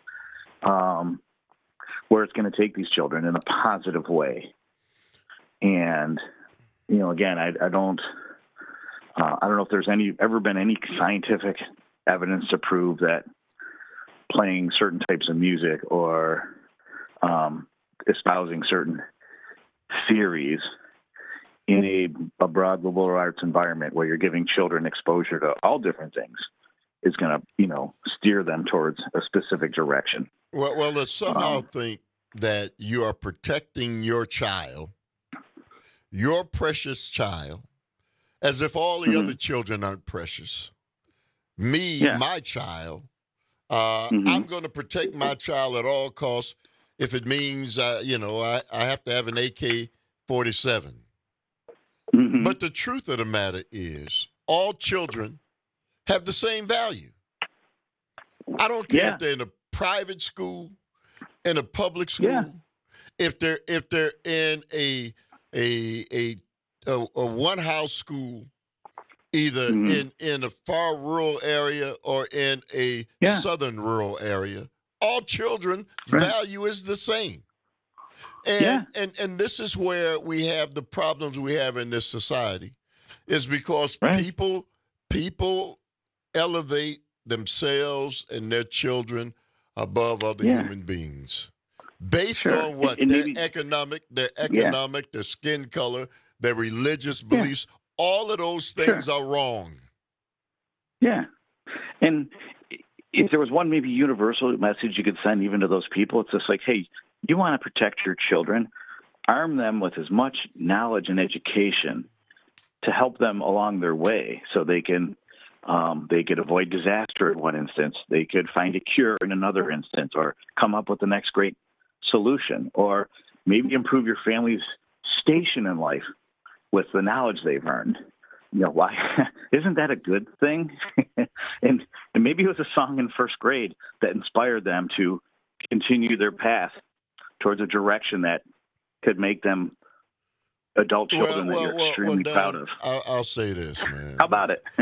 where it's going to take these children in a positive way. And again, I don't know if there's ever been any scientific evidence to prove that playing certain types of music or espousing certain theories in a broad liberal arts environment where you're giving children exposure to all different things is going to, steer them towards a specific direction. Well, let's somehow think that you are protecting your child, your precious child, as if all the other children aren't precious. My child, I'm going to protect my child at all costs if it means, I have to have an AK-47. But the truth of the matter is all children have the same value. I don't care if they're in a private school, in a public school, if they're in a one house school, either in a far rural area or in a southern rural area. All children value is the same. And this is where we have the problems we have in this society, is because people elevate themselves and their children above other human beings based on what? Their economic, their skin color, their religious beliefs. All of those things are wrong. Yeah. And if there was one maybe universal message you could send even to those people, it's just like, hey, you want to protect your children, arm them with as much knowledge and education to help them along their way so they could avoid disaster in one instance. They could find a cure in another instance, or come up with the next great solution, or maybe improve your family's station in life with the knowledge they've earned. Why isn't that a good thing? and maybe it was a song in first grade that inspired them to continue their path towards a direction that could make them adult children that you're extremely proud of. I'll say this, man. How about it?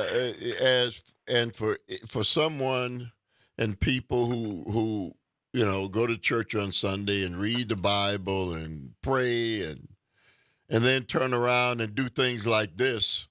For someone and people who go to church on Sunday and read the Bible and pray and then turn around and do things like this,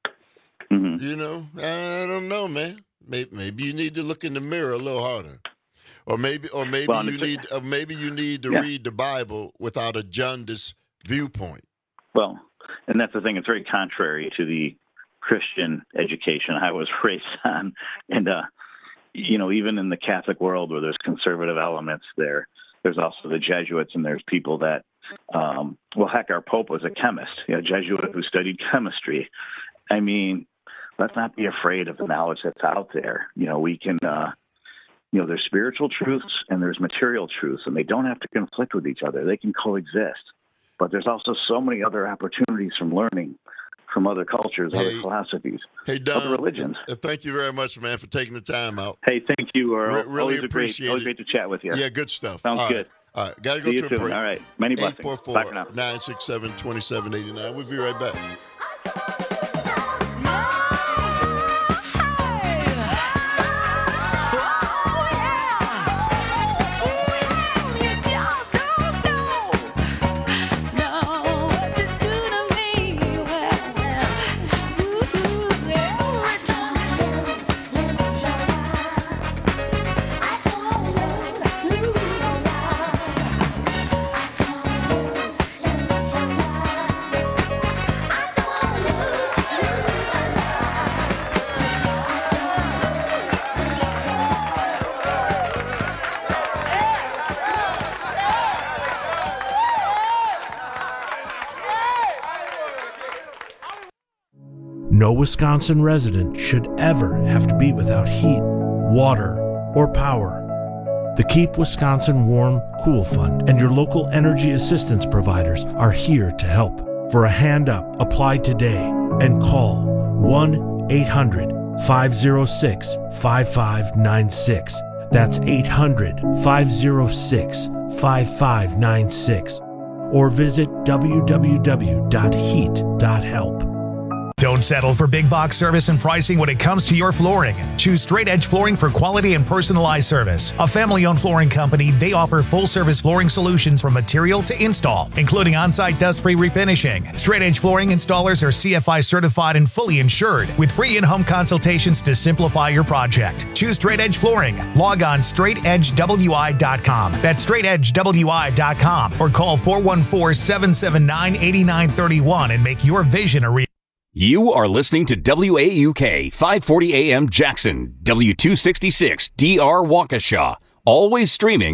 I don't know, man. Maybe you need to look in the mirror a little harder. Or maybe you need to read the Bible without a jaundiced viewpoint. Well, and that's the thing. It's very contrary to the Christian education I was raised on. And, even in the Catholic world where there's conservative elements there's also the Jesuits, and there's people that, our Pope was a chemist, Jesuit who studied chemistry. I mean, let's not be afraid of the knowledge that's out there. We can, there's spiritual truths and there's material truths, and they don't have to conflict with each other. They can coexist. But there's also so many other opportunities from learning from other cultures, other philosophies, other religions. Thank you very much, man, for taking the time out. Hey, thank you, Earl. Really appreciate it. Always great to chat with you. Yeah, good stuff. Sounds good. All right, got to go to a break. All right, many blessings. 844-967-2789. We'll be right back. No Wisconsin resident should ever have to be without heat, water, or power. The Keep Wisconsin Warm, Cool Fund and your local energy assistance providers are here to help. For a hand up, apply today and call 1-800-506-5596. That's 800-506-5596. Or visit www.heat.help. Don't settle for big box service and pricing when it comes to your flooring. Choose Straight Edge Flooring for quality and personalized service. A family-owned flooring company, they offer full-service flooring solutions from material to install, including on-site dust-free refinishing. Straight Edge Flooring installers are CFI certified and fully insured, with free in-home consultations to simplify your project. Choose Straight Edge Flooring. Log on straightedgewi.com. That's straightedgewi.com, or call 414-779-8931 and make your vision a reality. You are listening to WAUK 540 AM Jackson, W266 DR Waukesha, always streaming